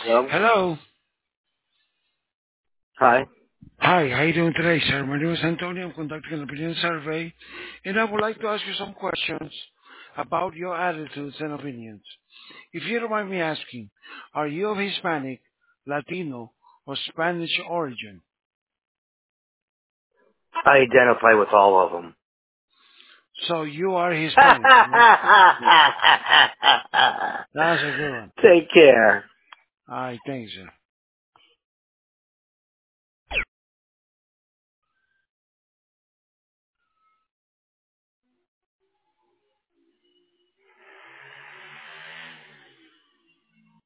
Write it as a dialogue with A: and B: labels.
A: Hello?
B: Hello.
A: Hi.
B: Hi, how you doing today, sir? My name is Antonio. I'm conducting an opinion survey, and I would like to ask you some questions about your attitudes and opinions. If you don't mind me asking, are you of Hispanic, Latino, or Spanish origin?
A: I identify with all of them.
B: So you are Hispanic, right? That's a good one.
A: Take care.
B: All right, thanks, sir.